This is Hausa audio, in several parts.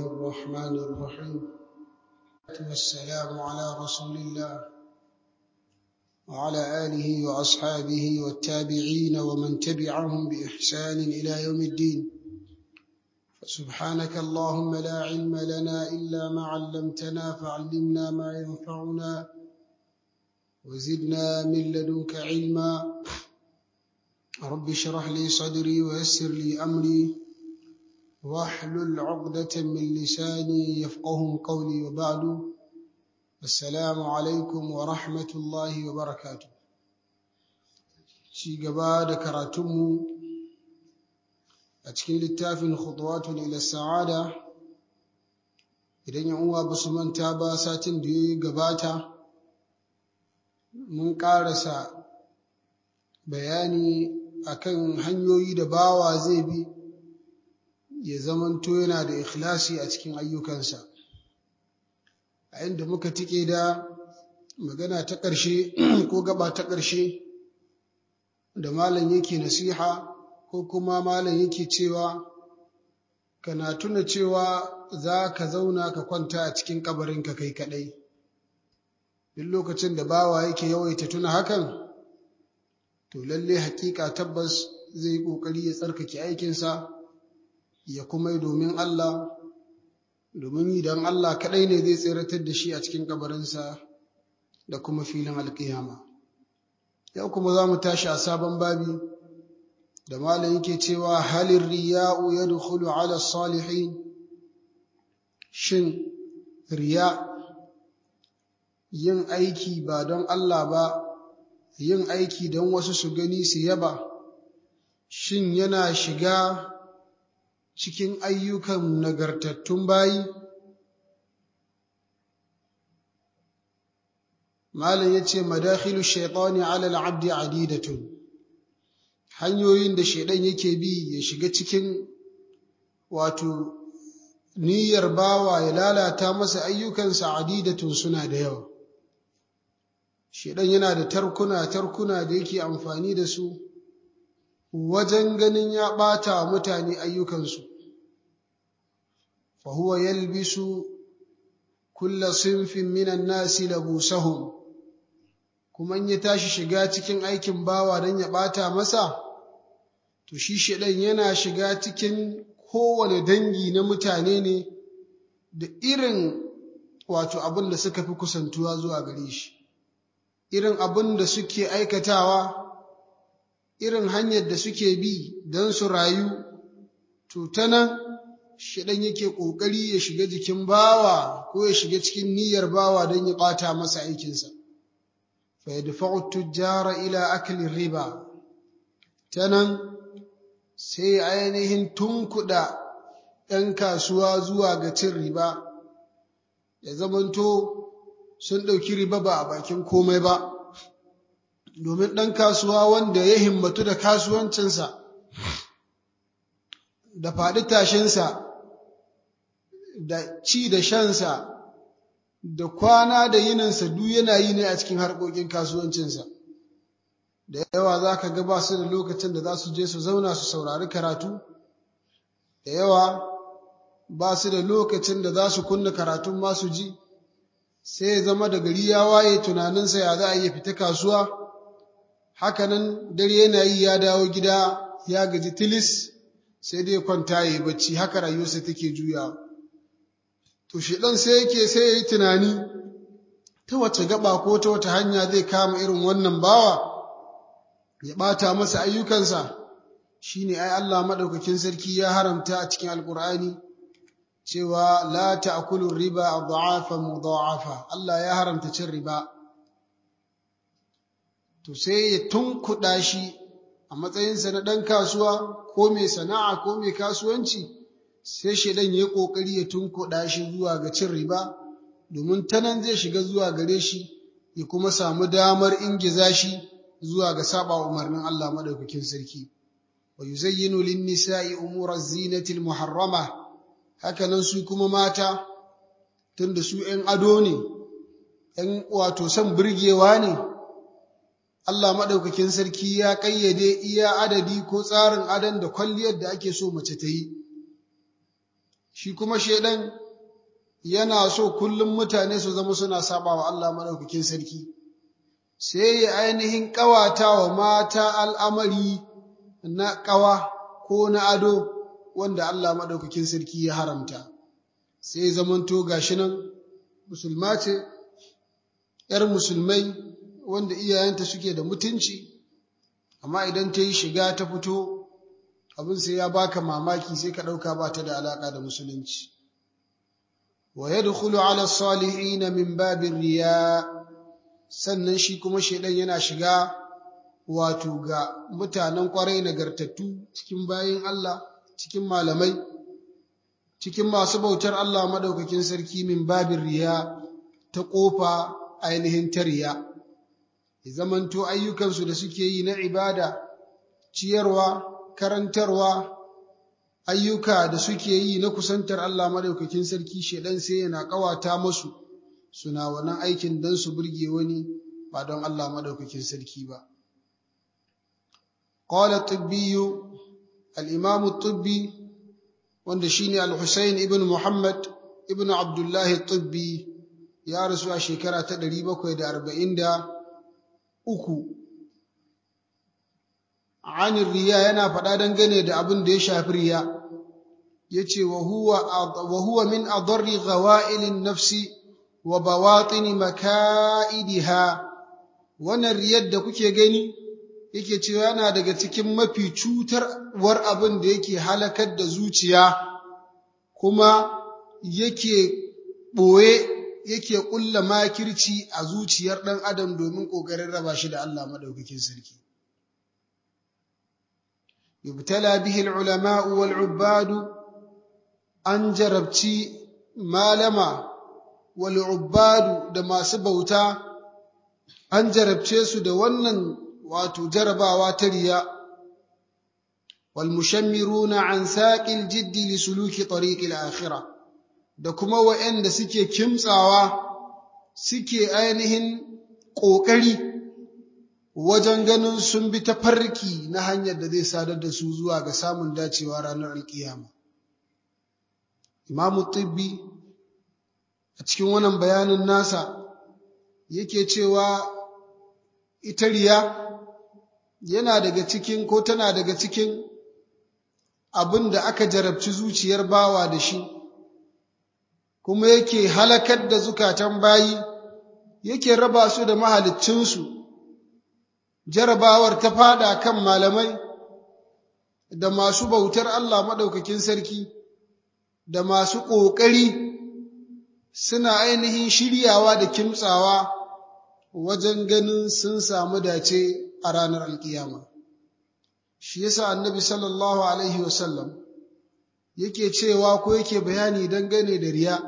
الرحمن الرحيم والسلام على رسول الله وعلى آله وأصحابه والتابعين ومن تبعهم بإحسان إلى يوم الدين فسبحانك اللهم لا علم لنا إلا ما علمتنا فعلمنا ما ينفعنا وزدنا من لدنك علما رب اشرح لي صدري ويسر لي أمري واحلل عقدة من لساني يفقه قولي وبعد السلام عليكم ورحمة الله وبركاته شي gaba da karatunmu a cikin littafin khutuwatun ila sa'ada idan yan uwa basu manta ba satin da ya gabata mun karasa bayani akan hanyoyi da bawa zai bi ya zamanto yana da ikhlasi a cikin ayyukansa a inda muka tike da magana ta ƙarshe ko gaba ta ƙarshe da malam yake nasiha ko kuma malam yake cewa kana tuna cewa za ka zauna ka kwanta a cikin kabarinka kai kaɗai duk lokacin da bawa yake yawaita tuna hakan to lalle hakika tabbas zai yi ƙoƙari ya tsarkake aikinsa ya kuma yi domin Allah domin idan Allah kaɗai ne zai tseratar da shi a cikin kabarinsa da kuma filin alƙiyama yau kuma za mu tashi a sabon babi da malam yake cewa halin riya'u yadkhulu ala salihin shin riya yin aiki ba don Allah ba yin aiki don wasu su gani su yaba shin yana shiga cikin ayyukan nagartattun bayi malam yace madakhilu shaytani ala al-abdi adidatun hanyoyin da shaidan yake bi ya shiga cikin wato niyyar bawa ya lalata masa ayyukansa adidatun suna da yawa shaidan yana da tarkuna da yake amfani da su wajen ganin ya ɓata wa mutane ayyukansu fa huwa yalbisu kulla sinfin minan nasi labusahum kuma in ya tashi shiga cikin aikin bawa don ya ɓata masa to shi shaidan yana shiga cikin kowane dangi na mutane ne da irin wato abin da suka fi kusantuwa zuwa gare shi irin abin da suke aikatawa irin hanyar da suke bi don su rayu to ta nan shaidan yake ƙoƙari ya shiga jikin bawa ko ya shiga cikin niyyar bawa don ya ɓata masa aikinsa fa yadfa'u tujjara ila akli riba ta nan sai ainihin tunkuɗa ‘yan kasuwa zuwa ga cin riba ya zamanto sun ɗauki riba ba a bakin komai ba domin ɗan kasuwa wanda ya himmatu da kasuwancinsa da faɗi tashinsa da ci da shansa da kwana da yininsa duk yana yi ne a cikin harkokin kasuwancinsa da yawa za ka ga ba su da lokacin da za su je su zauna su saurari karatu da yawa ba su da lokacin da za su kunna karatun masu ji sai ya zama da gari ya waye tunaninsa ya za a iya fita kasuwa hakanan dare yana yi ya dawo gida ya gaji tilis sai dai kwanta ya yi bacci haka rayuwarsa take juya to shi ɗan sai ya yi tunani ta wace gaba ko ta wata hanya zai kama irin wannan bawa ya ɓata masa ayyukansa shi ne ai Allah maɗaukakin sarki ya haramta a cikin alƙur'ani cewa la ta'kulu riba adha'afa mudha'afa Allah ya haramta cin riba to sai ya tunkuɗa shi a matsayinsa na ɗan kasuwa ko mai sana'a ko mai kasuwanci sai shaidan ya yi ƙoƙari ya tunkuɗa shi zuwa ga cin riba domin ta nan zai shiga zuwa gare shi ya kuma samu damar ingiza shi zuwa ga saba umarnin Allah madaukakin sarki wa yuzayyinu lin-nisa'i umura zinati al-muharrama hakanan su kuma mata tunda su 'yan ado ne 'yan wato san burgewa ne Allah madaukakin sarki ya kayyade iya adadi ko tsarin adon da kwalliyar da ake so mace ta yi shi kuma shedan yana so kullum mutane su zama suna saba wa Allah madaukakin sarki sai ya ainihin ƙawata wa mata al'amari na ƙawa ko na ado wanda Allah madaukakin sarki ya haramta sai zamanto gashi nan musulma ce ‘yar musulmai wanda iyayenta suke da mutunci amma idan ta yi shiga ta fito abin sai ya baka mamaki sai ka ɗauka ba ta da alaƙa da musulunci wa yadkhulu ala salihin min babin riya sannan shi kuma shedan yana shiga wato ga mutanen kwarai nagartattu cikin bayin Allah cikin malamai cikin masu bautar Allah madaukakin sarki min babin riya ta kofa ainihin tariya zamanto ayyukansu da suke yi na ibada ciyarwa karantarwa ayyuka da suke yi na kusantar Allah madaukakin sarki shedan sai yana kawata musu suna wannan aikin dan su burge wani ba don Allah madaukakin sarki ba qala at-tibbi al-imam at-tibbi wanda shine al-Husayn ibn Muhammad ibn Abdullah at-Tibbi ya rasu a shekara ta 743 an riya yana faɗa dangane da abin da ya shafi riya yace wa huwa min adarri ghawa'ilin nafsi wa bawatin makaidiha wannan riyar da kuke gani yake cewa yana daga cikin mafi cutarwar abin da yake halakar da zuciya kuma yake ɓoye yake ƙulla makirci a zuciyar ɗan adam domin ƙoƙarin raba shi da Allah maɗaukakin sarki. Yubtala bihi al-ulama'u wal-'ubbadu an jarabci malama wal-'ubbadu da masu bauta an jarabce su da wannan wato jarabawa ta riya wal-mushammiruna an saqil jiddi li suluki tariqil akhirah da kuma waɗanda suke kimtsawa suke ainihin ƙoƙari wajen ganin sun bi tafarki na hanyar da zai sadar da su zuwa ga samun dacewa ranar alkiyama. Imamu Tibbi a cikin wannan bayanin nasa yake cewa ita riya yana daga cikin ko tana daga cikin abin da aka jarabci zuciyar bawa da shi kuma yake halakar da zukatan bayi yake raba su da mahaliccinsu jarabawar ta fada kan malamai da masu bautar Allah maɗaukakin sarki da masu ƙoƙari suna ainihin shiryawa da kimtsawa wajen ganin sun samu dace a ranar alkiyama shi yasa annabi sallallahu alaihi wasallam yake cewa ko yake bayani dangane da riya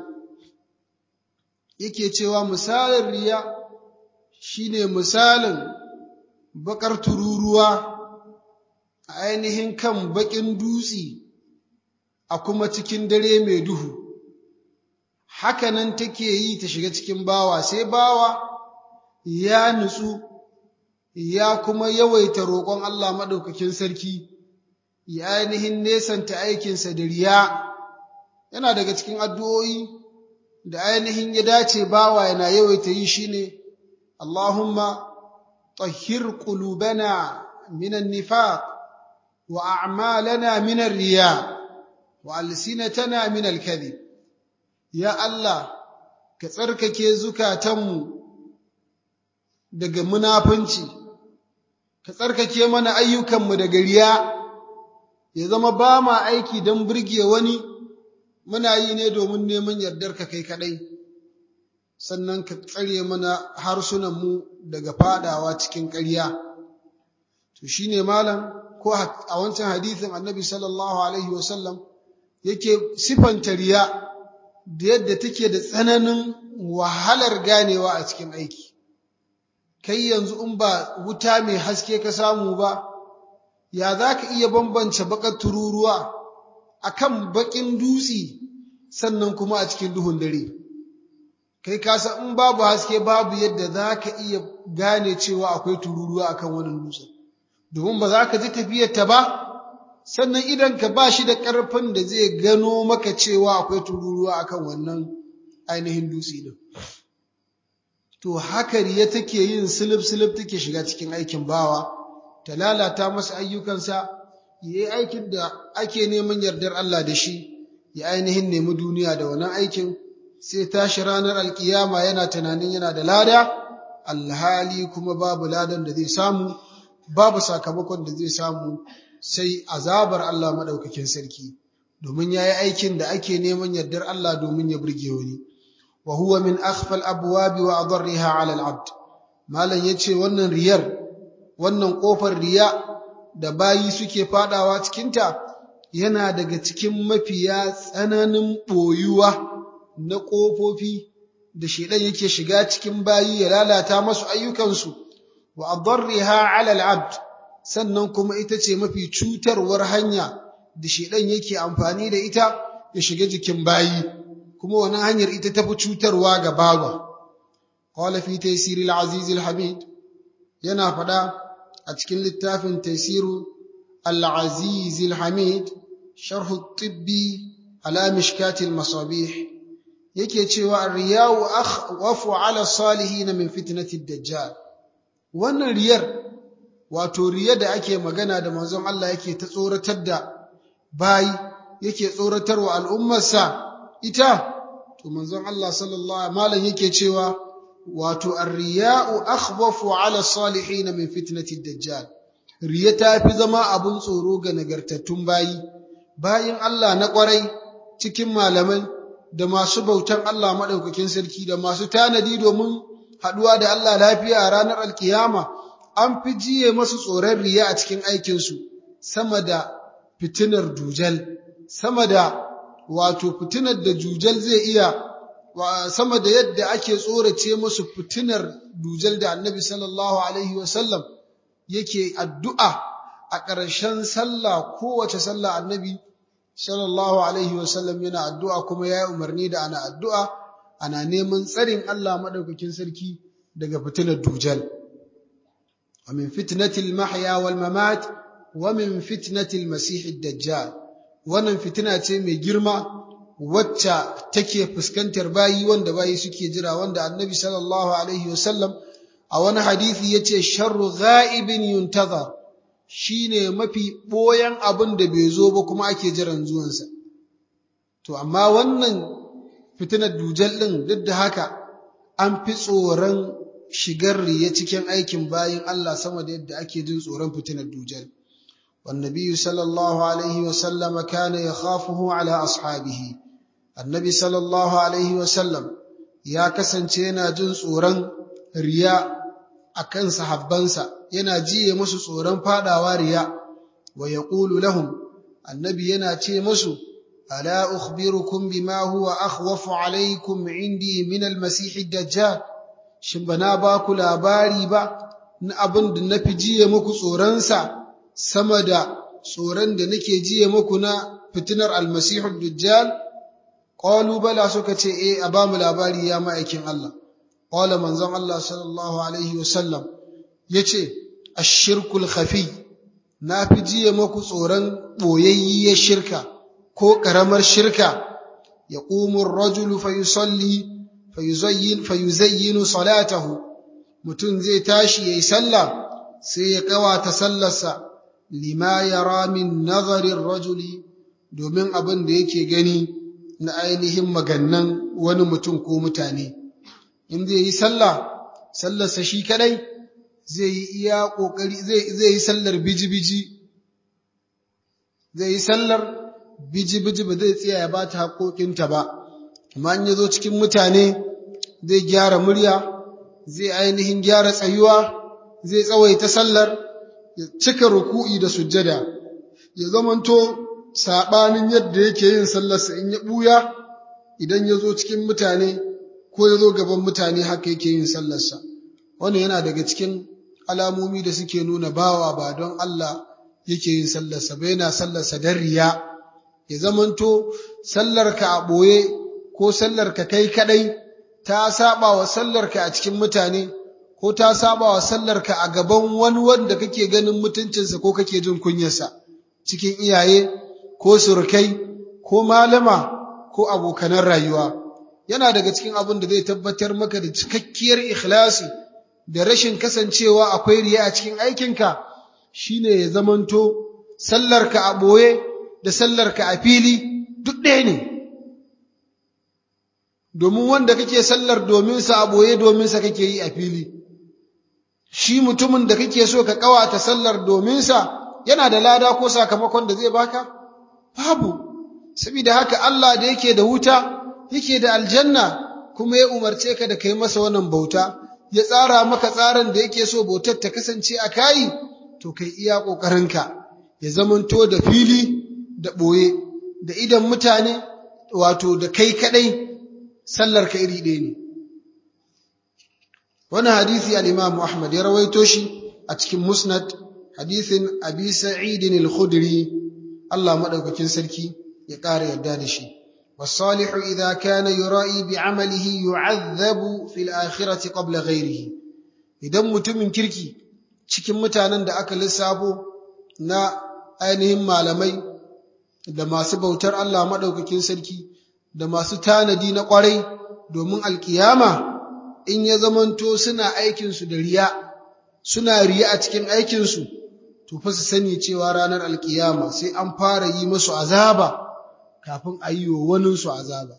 yake cewa misalin riya shine misalin bakar tururuwa a ainihin kan bakin dutse a kuma cikin dare mai duhu hakanan take yi ta shiga cikin bawa sai bawa ya nutsu ya kuma yawaita roƙon Allah maɗaukakin sarki ya ainihin nesanta aikinsa da riya yana daga cikin addu'o'i da ainihin ya dace bawa yana yawaita yi shine Allahumma tahhir qulubana minan nifaq wa a'malana minar riya wa alsinatana minal kadhib ya Allah ka tsarkake zukatanmu daga munafunci ka tsarkake mana ayyukanmu daga riya ya zama ba ma aiki don burge wani muna yi ne domin neman yardarka kai kadai sannan ka tsare mana harsunanmu daga fadawa cikin ƙarya to shine malam ko a wancan hadisin annabi sallallahu alaihi wasallam yake sifanta riya da yadda take da tsananin wahalar ganewa a cikin aiki kai yanzu in ba wuta mai haske ka samu ba ya za ka iya bambance bakar tururuwa akan bakin dutse sannan kuma a cikin duhun dare kai ka san in babu haske babu yadda za ka iya gane cewa akwai tururuwa akan wannan dutse domin ba za ka ji tafiyarta ba sannan idanka ba shi da ƙarfin da zai gano maka cewa akwai tururuwa akan wannan ainihin dutse din. To haka riya take yin silif-silif take shiga cikin aikin bawa, ta lalata masa ayyukansa, ya yi aikin da ake neman yardar Allah da shi, ya ainihin nemi duniya da wannan aikin, sai tashi ranar alkiyama yana tunanin yana da lada, alhali kuma babu ladan da zai samu, babu sakamakon da zai samu sai azabar Allah maɗaukakin sarki, domin ya yi aikin da ake neman yardar Allah domin ya burge wani. Wa huwa min akhfal abwabi wa adarriha ala al-abd. Malam yace wannan riyar, wannan kofar riya da bayi suke fadawa cikinta yana daga cikin mafiya tsananin boyuwa na kofofi da shedan yake shiga cikin bayi ya lalata masu ayyukansu. Wa adarriha ala al-abd, sannan kuma ita ce mafi cutarwar hanya da shedan yake amfani da ita ya shiga jikin bayi, kuma wannan hanyar ita tafi cutarwa ga bawa. Qala fi taysir al-aziz al-hamid, yana fada a cikin littafin taysiru al-aziz al-hamid sharh at-tibbi ala mishkat al-masabih, yake cewa ar-riya'u akhwafu ala salihin min fitnati ad-dajjal. Wannan riyar, wato riya da ake magana da manzon Allah yake ta tsoratar da bayi, yake tsoratarwa al'ummarsa ita, to manzon Allah sallallahu alaihi wasallam yake cewa wato ar-riya'u akhwafu 'ala salihin min fitnati ad-dajjal. Riya ta fi zama abun tsoro ga nagartattun bayin Allah na kwarai, cikin malamai da masu bautan Allah madaukakin sarki da masu tanadi domin haduwa da Allah lafiya a ranar alkiyama. An fi jiye masu tsoron riya a cikin aikinsu sama da fitinar dujal, sama da wato fitinar da dujal zai iya, sama da yadda ake tsorace musu fitinar dujal da annabi sallallahu alaihi wasallam yake addu'a a ƙarshen sallah, kowace sallah annabi sallallahu alaihi wasallam yana addu'a, kuma ya yi umarni da ana addu'a ana neman tsarin Allah maɗaukakin sarki daga fitinar dujal. Wa min fitnatil mahya wal mamat wa min fitnatil masihid dajjal. Wannan fitina ce mai girma wacce take fuskantar bayi, wanda bayi suke jira, wanda annabi sallallahu alaihi wasallam a wani hadisi yace sharru ghaibin yuntazar, shine mafi boyan abin da bai zo ba kuma ake jiran zuwansa. To amma wannan fitinar dujal din, duk da haka an fi tsoron shigar riya cikin aikin bayin Allah sama da yadda ake jin tsoron fitinar dujal. والنبي صلى الله عليه وسلم كان يخافه على أصحابه. النبي صلى الله عليه وسلم يا kasance yana jin tsoron riya akan sahabbansa, yana jiye musu tsoron fadawa riya. Wa yaqulu lahum, annabi yana ce musu, ala ukhbirukum bima huwa akhwafu alaykum indi min al-masih ad-dajjal. Shin bana ba ku labari ba na abin da nafi jiye muku tsoronsa sama da tsoron da nake jiye muku na fitinar almasihud dajjal? Qalu bala, suka ce a ba mu labari ya ma'aikin Allah. Qala manzon Allah sallallahu alaihi wasallam yace ash-shirkul khafi, na fi jiye muku tsoron boyayyiyar shirka ko karamar shirka. Yaqumu ar-rajulu fayusalli fayuzayyinu salatahu, mutum zai tashi yayi sallah sai ya kawata sallarsa, lima yara min nazarin rajuli, domin abin da yake gani na ainihin magannan wani mutum ko mutane. In zai yi sallarsa shi kadai, zai yi iya kokari, zai yi sallar biji-biji, zai yi sallar biji-biji, ba zai tsaya ya bata haƙoƙinta ba. Amma in ya zo cikin mutane, zai gyara murya, zai ainihin gyara tsayuwa, zai tsawaita sallar, ya cika ruku'i da sujjada, ya zamanto saɓanin yadda yake yin sallarsa in ya ɓuya, idan ya zo cikin mutane ko ya zo gaban mutane haka yake yin sallarsa. Wannan yana daga cikin alamomi da suke nuna bawa ba don Allah yake yin sallarsa ba, yana sallarsa don riya. Ya zamanto sallarka a ɓoye ko sallarka kai kaɗai ta saɓa wa sallarka a cikin mutane, ko ta saba wa sallarka a gaban wani wanda kake ganin mutuncinsa ko kake jin kunyarsa. cikin iyaye ko surukai ko malama ko abokanan rayuwa. Yana daga cikin abin da zai tabbatar maka da cikakkiyar ikhlasi da rashin kasancewa akwai riya a cikin aikinka shine ya zamanto sallarka a ɓoye da sallarka a fili duk ɗaya ne. Domin wanda kake sallar dominsa a ɓoye dominsa kake yi a fili. Shi mutumin da kake so ka ƙawata sallar dominsa yana da lada ko sakamakon da zai baka? Babu. Saboda haka Allah da yake da wuta, yake da aljanna, kuma ya umarce ka da kai masa wannan bauta, ya tsara maka tsarin da yake so bautar ta kasance a kayi, to kai iya ƙoƙarinka ya zamanto da fili da ɓoye, da idan mutane, wato da kai kaɗai, sallar ka iri ɗaya ne. Wani hadisi al-Imam Ahmad ya rawaito shi a cikin Musnad, hadisin Abi Sa'id al-Khudri, Allah madaukakin sarki ya ƙara yarda da shi. والصالح إذا كان يرائي بعمله يعذب في الآخرة قبل غيره. idan mutumin kirki cikin mutanen da aka lissafo na ainihin malamai da masu bautar Allah madaukakin sarki da masu tanadi na ƙwarai domin alkiyama, in ya zamanto suna aikinsu da riya, suna riya a cikin aikinsu, to fa su sani cewa ranar alkiyama sai an fara yi musu azaba kafin a yi wa waninsu azaba.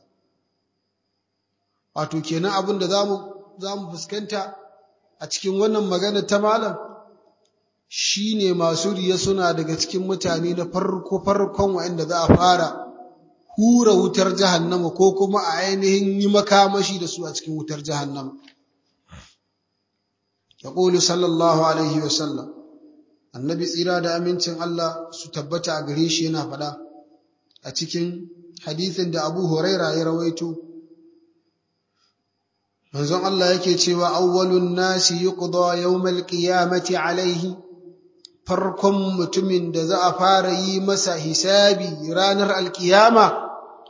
Wato kenan abin da za mu fuskanta a cikin wannan magana ta malam shi ne masu riya suna daga cikin mutane na farkon waɗanda za a fara hura wutar jahannama ko kuma a ainihin yi makamashi da su a cikin wutar jahannama. Yaqulu sallallahu alaihi wa sallam, annabi tsira da amincin Allah su tabbata a gare shi yana faɗa a cikin hadisin da Abu Huraira ya rawaito, manzon Allah yake cewa awwalun nasi yuqda yawmal qiyamati alaihi, farkon mutumin da za a fara yi masa hisabi ranar alkiyama,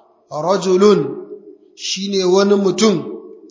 rajulun, shine wani mutum,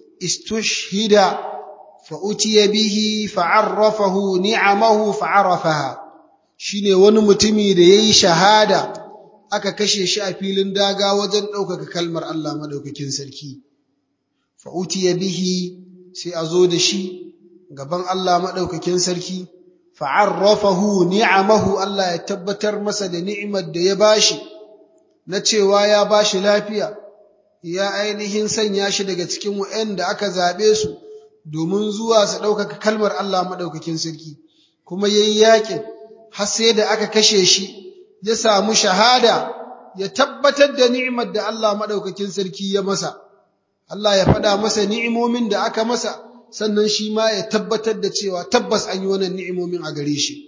istushhida fa utiya bihi fa'arrafahu ni'amahu fa'arafaha, shine wani mutumi da yayi shahada aka kashe shi a filin daga wajen ɗaukaka kalmar Allah madaukakin sarki. Fa utiya bihi, sai a zo da shi gaban Allah madaukakin sarki, fa'arrafahu ni'amahu, Allah ya tabbatar masa da ni'imar da ya bashi na cewa ya bashi lafiya, ya ainihin sanya shi daga cikin waɗanda aka zaɓe su domin zuwa su ɗaukaka kalmar Allah maɗaukakin sarki, kuma yayi yaƙin har sai da aka kashe shi, ya samu shahada, ya tabbatar da ni'imar da Allah maɗaukakin sarki ya masa. Allah ya faɗa masa ni'imomin da aka masa, sannan shi ma ya tabbatar da cewa tabbas an yi wannan ni'imomin a gare shi.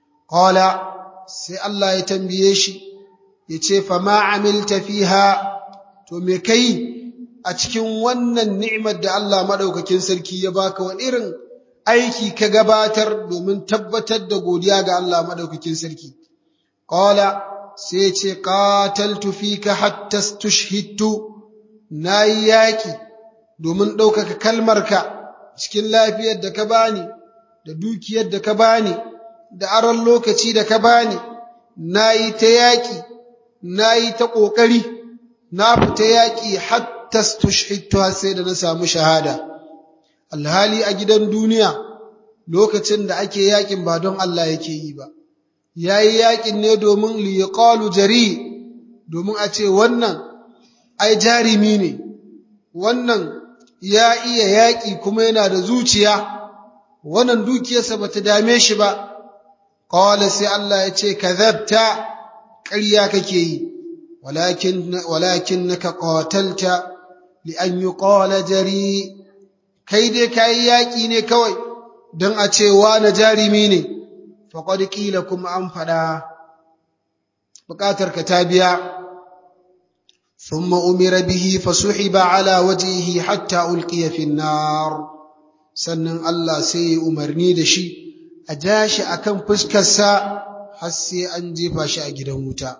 Qala, sai Allah ya tambaye shi, ya ce, fa ma amilta fiha, to me kai a cikin wannan ni'imar da Allah madaukakin sarki ya baka, wa irin aiki ka gabatar domin tabbatar da godiya ga Allah madaukakin sarki? Qala, sai ya ce, qataltu fika hatta stushhidtu, nayi yaki domin ɗaukaka kalmarka cikin lafiyar da ka bani, da dukiyar da ka bani, da aron lokaci da ka bani, nayi ta yaki, nayi ta ƙoƙari, na fita yaƙi hatta stushhidtu, har sai da na samu shahada. Alhali a gidan duniya lokacin da ake yaƙin ba don Allah yake yi ba, yayi yaƙin ne domin liqalu jari, domin a ce wannan ai jarimi ne, wannan ya iya yaƙi kuma yana da zuciya, wannan dukiyarsa bata dame shi ba. Qala, sai Allah ya ce, kadhabta, ƙarya kake yi, walakinnaka qatalta li an yuqala jari, kai dai kai yaƙi ne kawai don a ce na jarimi ne. Faqad qila, kuma an faɗa, buƙatarka ta biya. Thumma umira bihi fasuhiba ala wajhihi hatta ulqiya fi an-nar, sannan Allah sai ya umarni da shi a ja shi akan fuskarsa har sai an jefa shi a gidan wuta.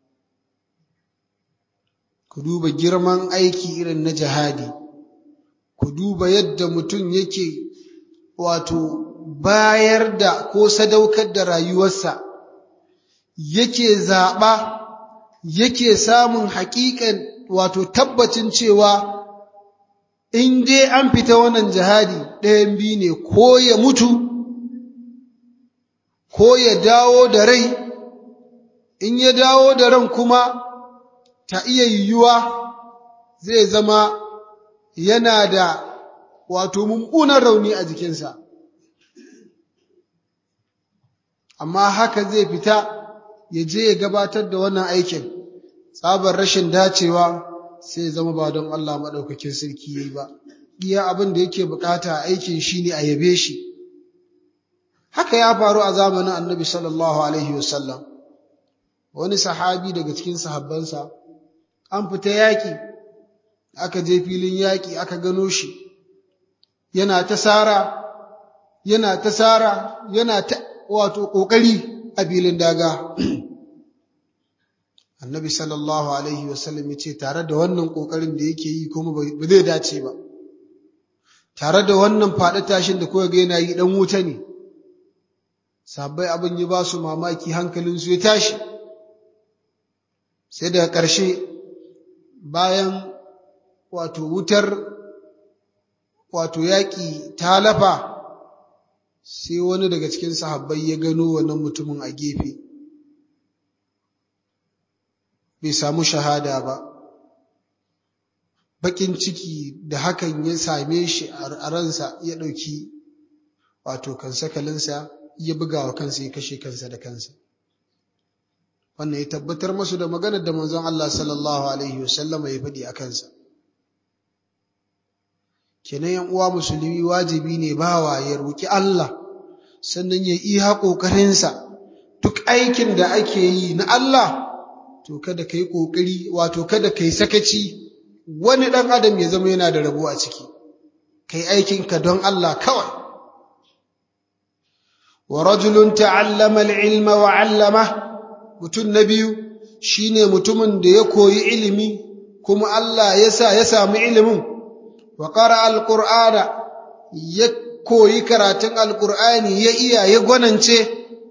Ku duba girman aiki irin na jihadi, ku duba yadda mutum yake wato bayar da ko sadaukar da rayuwarsa yake zaɓa yake samun haƙiƙan wato tabbacin cewa in dai an fita wannan jihadi ɗayan biyu ne, ko ya mutu ko ya dawo da rai. In ya dawo da ran kuma ta iya yiwuwa zai zama yana da wato mummunan rauni a jikinsa, amma haka zai fita ya je ya gabatar da wannan aikin, tsabar rashin dacewa sai zama ba don Allah maɗaukakin sarki yayi ba. Iya abin da yake bukata a aikin shine a yabe shi. Haka ya faru a zamanin Annabi sallallahu alaihi wasallam. Wani sahabi daga cikin sahabbansa an fita yaƙi, aka je filin yaƙi aka gano shi yana ta sara yana ta wato ƙoƙari a filin daga. Annabi sallallahu alaihi wasallam ya ce tare da wannan ƙoƙarin da yake yi kuma ba zai dace ba, tare da wannan faɗi tashin da kuka ga yana yi ɗan wuta ne. Sahabbai abin ya ba su mamaki, hankalinsu ya tashi. Sai daga ƙarshe bayan wato wutar wato yaƙi ta lafa, sai wani daga cikin sahabbai ya gano wannan mutumin a gefe, bai samu shahada ba. Baƙin ciki da hakan ya same shi a ransa, ya ɗauki wato kansakalinsa ya buga wa kansa, ya kashe kansa da kansa. Wannan ya tabbatar masu da maganar da manzon Allah sallallahu alaihi wasallam ya faɗi a kansa. Kenan yan uwa musulmi, wajibi ne bawa ya roki Allah, sannan ya iya ƙoƙarinsa. Duk aikin da ake yi na Allah, to kada kai ƙoƙari, wato kada kai sakaci wani ɗan adam ya zama yana da rabo a ciki. Kai aikinka don Allah kawai. Wa rajulun ta'allama al-ilma wa 'allama. Mutum na biyu shine mutumin da ya koyi ilimi kuma Allah ya sa ya samu ilimin. Wa qara al-Qur'ana, ya koyi karatun al-Qur'ani, ya iya, ya gwanance,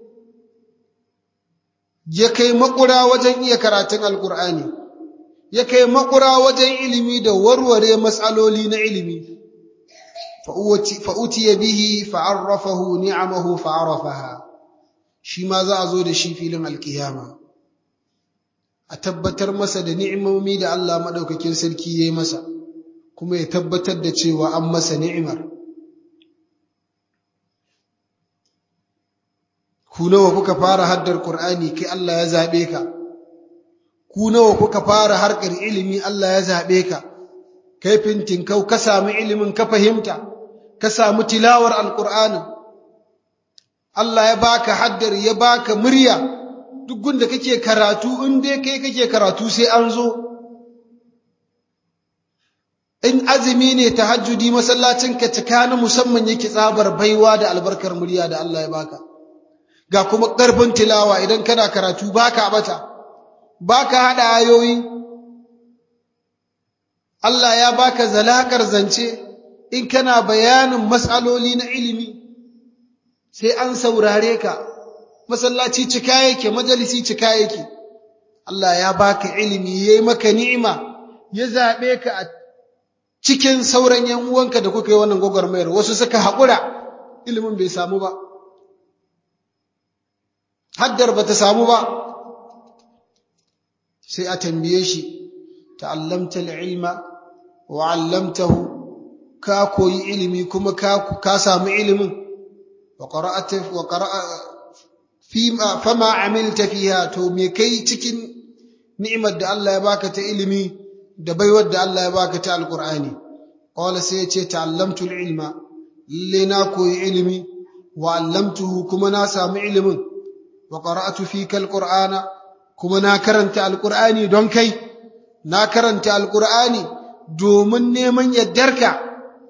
ya kai makura wajen iya karatun al-Qur'ani, ya kai makura wajen ilimi da warware matsaloli na ilimi. Fa utiya bihi fa'arrafahu ni'amahu fa'arafaha. Shi ma za a zo da shi filin alkiyama, a tabbatar masa da ni'imomi da Allah maɗaukakin sarki ya yi masa, kuma ya tabbatar da cewa an masa ni'imar. Ku nawa kuka fara haddar Qur'ani, kai Allah ya zaɓe ka? Ku nawa kuka fara harkar ilimi, Allah ya zaɓe ka? Kai fintinkau ka samu ilimin, ka fahimta, ka samu tilawar alƙur'anin. Allah ya baka haddar, ya baka murya, duk gunda kake karatu, in dai kai kake karatu sai an zo. In azumi ne tahajjudi, masallacin ka cika na musamman yake, tsabar baiwa da albarkar murya da Allah ya baka. Ga kuma ƙarfin tilawa, idan kana karatu baka bata, baka hada ayoyi. Allah ya baka zalakar zance, in kana bayanin mas'aloli na ilimi sai an saurare ka. Masallaci cika yake, majalisi cika yake. Allah ya baka ilimi, yayi maka ni'ima, ya zabe ka a cikin sauran yan uwanka da kuka yi wannan gwagwarmayar. Wasu suka haƙura, ilimin bai samu ba, haddar bata samu ba, sai a tambaye shi, ta'allamta al-ilma wa 'allamtahu, ka koyi ilimi kuma ka samu ilimin. وقرأت فيما فما عملت فيها، to me kai cikin ni'imar da Allah ya baka ta ilimi da baiwar da Allah ya baka ta alqur'ani? Qala sai ya ce ta'allamtu al-ilma, lalle na koyi ilimi, wa 'allamtuhu kuma na samu ilimin, wa qara'tu fika al-qur'ana, kuma na karanta alqur'ani don kai, na karanta alqur'ani domin neman yardarka.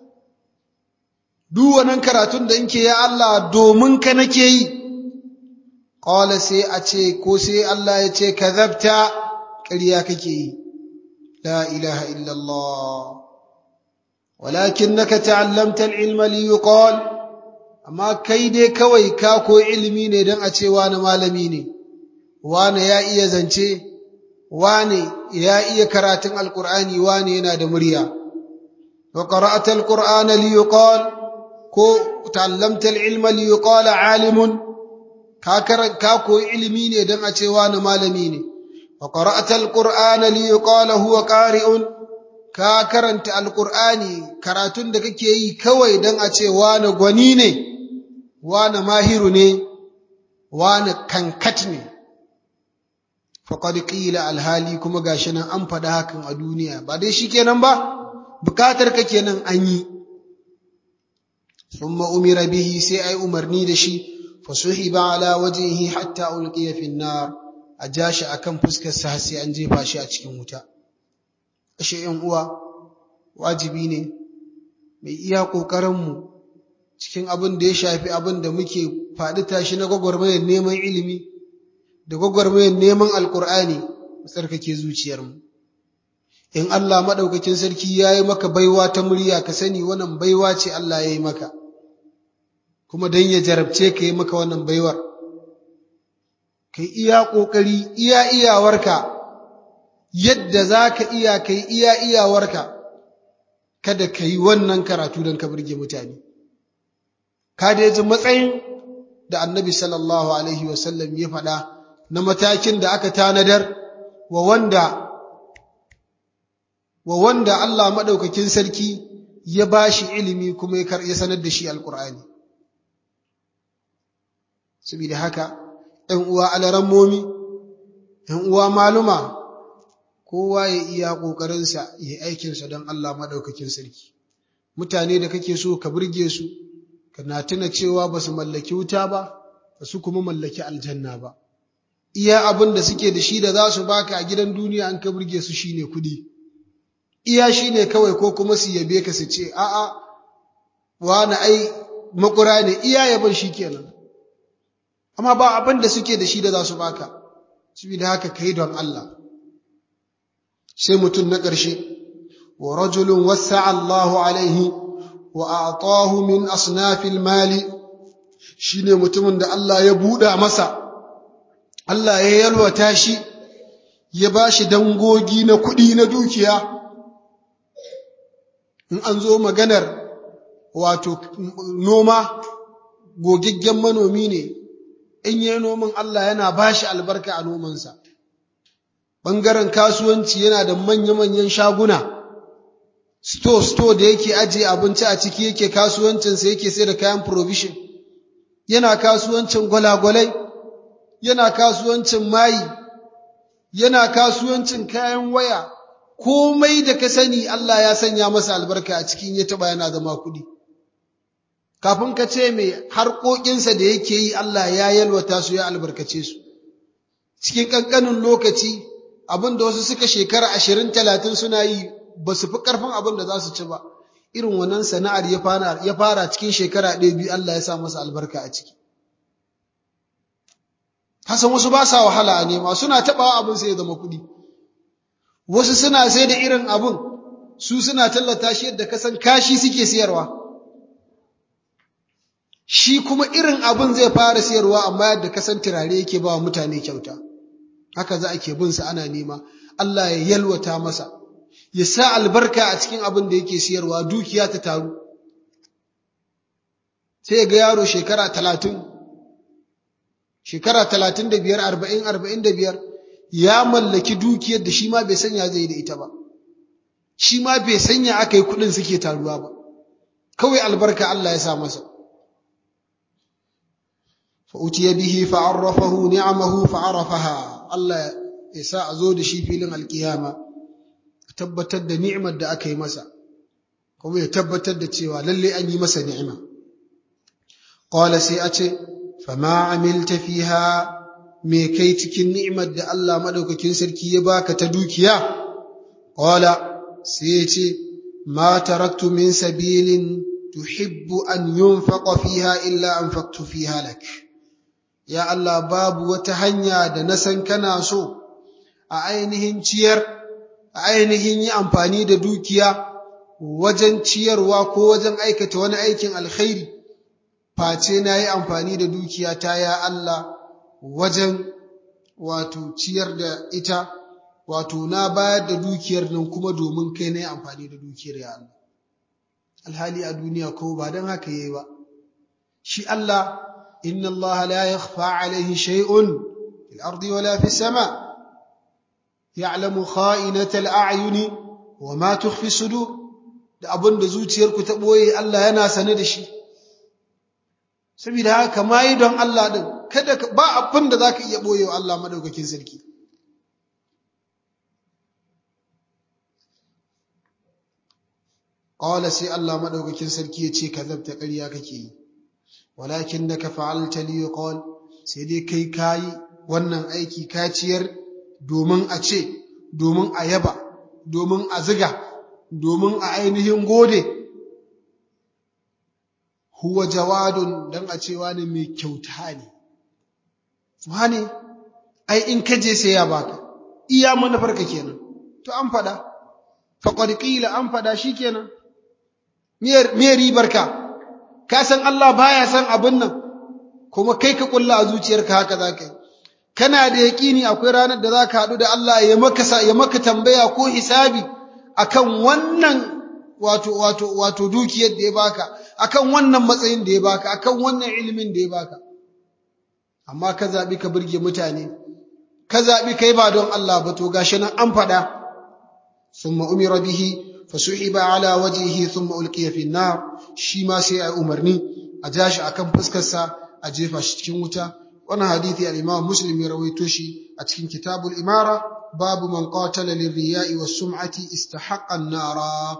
Duk wannan karatun da nke ya Allah domin ka nake yi. Qala sai a ce, ko sai Allah ya ce kadhabta, ƙarya kake yi. La ilaha illallah. Walakinnaka ta'allamta al-ilma li yuqal, amma kai dai kawai ka koyi ilimi ne don a ce wani malami ne, wane ya iya zance, wane ya iya karatun alqur'ani, wane yana da murya. wa qara'ata alqur'ana liyuqal ko ta'allamta alilma liyuqala alimun, ka koyi ilimi ne dan a ce wani malami ne. wa qara'ata alqur'ana liyuqala huwa qari'un, ka karanta alqur'ani karatun da kake yi kawai dan a ce wani gwani ne, wani mahiru ne, wani kankat ne. faqad qila alhali kuma gashi nan an faɗa hakan a duniya, ba dai shikenan ba, bukatar ka kenan an yi. thumma umira bihi, sai ai umarni da shi, fasuhiba ala wajhihi hatta ulqiya fi an-nar, a jashi akan fuskar sa sai an jefa shi a cikin wuta. ashe yan uwa, wajibi ne mai iya kokarin mu cikin abin da ya shafi abin da muke faɗi tashi na gwagwarmayar neman ilimi da gwagwarmayar neman alkur'ani, mu tsarkake zuciyarmu. in Allah maɗaukakin sarki ya yi maka baiwa ta murya, ka sani wannan baiwa ce Allah ya yi maka, kuma don ya jarabce ka yi maka wannan baiwar. Ka yi iya ƙoƙari, iya iyawarka, yadda za ka iya ka yi iya iyawarka, kada ka yi wannan karatu don ka burge mutane. Ka da ji matsayin da annabi sallallahu alaihi wasallam ya faɗa na matakin da aka tanadar wa wanda Allah maɗaukakin sarki ya ba shi ilimi kuma ya sanar da shi alƙur'ani. Saboda haka, ‘yan uwa alarammomi, ‘yan uwa maluma, kowa ya iya ƙoƙarinsa ya yi aikinsa don Allah maɗaukakin sarki. Mutane da kake so ka burge su, kana tuna cewa ba su mallaki wuta ba, ba su kuma mallaki aljanna ba. Iya abin da suke da shi da za su baka a gidan duniya an ka burge su shine kuɗi. Iya shi ne kawai, ko kuma su yabe ka su ce, a'a, wani ai makura ne, iya yabon shi kenan. Amma ba abin da suke da shi da za su baka, saboda haka kai don Allah. Sai mutum na ƙarshe, wa rajulun wasa Allahu alaihi wa a'tahu min asnafil mali, shine mutumin da Allah ya buɗa masa, Allah ya yalwata shi, ya bashi dangogi na kuɗi na dukiya. In an zo maganar wato noma, gogaggen manomi ne, in yi noman Allah yana bashi albarka a nomansa. Ɓangaren kasuwanci yana da manya-manyan shaguna, store da yake ajiye abinci a ciki, yake kasuwancinsa, yake sai da kayan provision, yana kasuwancin gwalagwalai, yana kasuwancin mayi, yana kasuwancin kayan waya, komai da ka sani Allah ya sanya masa albarka a cikin, ya taɓa yana zama kuɗi. Kafin ka ce mai harkokinsa da yake yi Allah ya yalwata su, ya albarkace su. Cikin ƙanƙanin lokaci, abin da wasu suka shekara 20-30 suna yi ba su fi ƙarfin abin da za su ci ba. Irin wannan sana'ar ya fara cikin shekara 1-2 Allah ya sa masa albarka a ciki. Hasan wasu ba sa wahala a nema, suna taɓawa abin sai ya zama kuɗi. Wasu suna sai da irin abin, su suna tallata shi yadda kasan kashi suke siyarwa. Shi kuma irin abin zai fara siyarwa, amma yadda kasan turare yake ba wa mutane kyauta. Haka za a ke bin sa ana nema, Allah ya yalwata masa, ya sa albarka a cikin abin da yake siyarwa, dukiya ta taru. Sai ga yaro shekara 30, shekara 35, 40, 45, ya mallaki dukiyar da shi ma bai sanya zai da ita ba. Shi ma bai sanya aka yi kuɗin suke taruwa ba. Kawai albarka Allah ya sa masa. Fa'utiya bihi fa'arrafahu ni'amahu fa'arafaha. Allah ya sa a zo da shi filin alkiyama, tabbatar da ni'imar da aka yi masa, kuma ya tabbatar da cewa lalle an yi masa ni'ima. Qala sai a ce, fama amilta fiha, me kai cikin ni'imar da Allah madaukakin sarki ya baka ta dukiya? Qala sai ya ce, ma taraktu min sabilin tuhibbu an yunfaqa fiha illa anfaqtu fiha lak. Ya Allah, babu wata hanya da na san kana so a ainihin ciyar, a ainihin yi amfani da dukiya wajen ciyarwa ko wajen aikata wani aikin alkhairi, face na yi amfani da dukiya ta ya Allah wajen wato ciyar da ita wato na bayar da dukiyar nan kuma domin kai na yi amfani da dukiyar ya Allah alhali a duniya ko ba don haka yayi ba shi Allah inna Allah la yakhfa alayhi shay'un fil ardi wala fis sama ya'lamu kha'inata al-a'yuni wa ma tukhfi sudur da abin da zuciyarku ta boye Allah yana sane da shi saboda haka mai don Allah din kada ba abin da zaka iya boyewa Allah madaukakin sarki qala sai Allah madaukakin sarki yace kazabta ƙarya kake yi walakinnaka fa'alta li qal sai dai kai wannan aiki kaciyar domin a ce domin a yaba domin a ziga domin a ainihin gode huwa jawadun dan a ce wani mai kyauta ne wani ai in kaje sai ya baka iya manufarka kenan to an fada faqad qila an fada shikenan me ribarka ka san Allah baya san abin nan kuma kai ka kulla a zuciyarka haka zaka yi kana da yaqini akwai ranar da zaka hadu da Allah ya maka tambaya ko hisabi akan wannan wato dukiyar da ya baka akan wannan matsayin da ya baka akan wannan ilimin da ya baka amma ka zabi ka burge mutane ka zabi kai ba don Allah ba to gashi nan an fada summa umira bihi fasuhiba ala wajhihi thumma ulqiya fi an-nar shi ma sai ai umarni a jashi akan fuskar sa a jefa shi cikin wuta wannan hadisi al-Imam Muslim ya rawaito shi a cikin Kitabul Imara babu man qatala lirriya'i was-sum'ati istahaqqa an-nara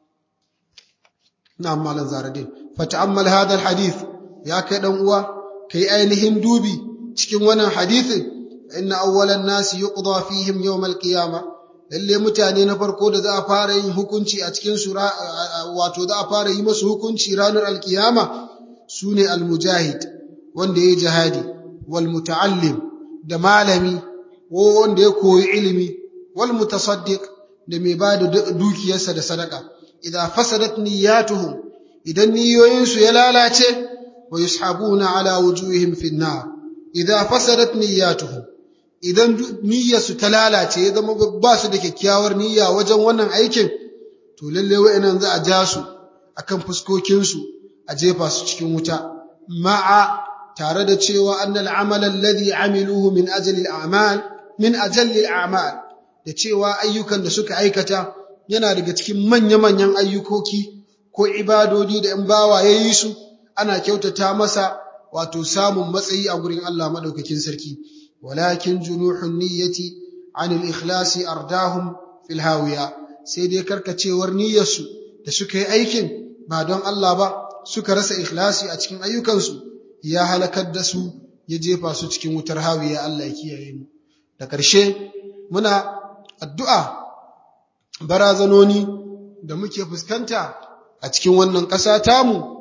na'am malan zaradin fata'ammal hadha al-hadith ya kai dan uwa kai ainihin dubi cikin wannan hadisin inna awwalan nasi yuqda fihim yawm al-qiyamah lalle mutane na farko da za a fara yin hukunci a cikin su wato za a fara yi musu hukunci ranar alkiyama sune almujahid wanda yayi jihadi wal muta'allim da malami wanda ya koyi ilimi wal mutasaddiq da mai bada dukiyarsa da sadaka idan fasadat niyyatuhum idan niyoyinsu ya lalace wa yushabuna ala wujuhihim fi an-nar idan fasadat niyyatuhum idan niyyarsu ta lalace ya zama ba su da kyakkyawar niyya wajen wannan aikin to lalle wa'annan za a ja su akan fuskokin su a jefa su cikin wuta ma'a tare da cewa annal amal alladhi amiluhu min ajli al-a'mal da cewa ayyukan da suka aikata yana daga cikin manya-manyan ayyukoki ko ibadodi da in bawa yayi su ana kyautata masa wato samun matsayi a gurin Allah madaukakin sarki ولكن جنوح النية عن الإخلاص أرداهم في الهاوية سيدي كركتشيور نيسو da suka yi aikin ba don Allah ba suka rasa ikhlasi a cikin ayyukansu ya halakar da su ya jefa su cikin wutar hawiya Allah ya kiyaye mu da ƙarshe muna addu'a barazanoni da muke fuskanta a cikin wannan ƙasa tamu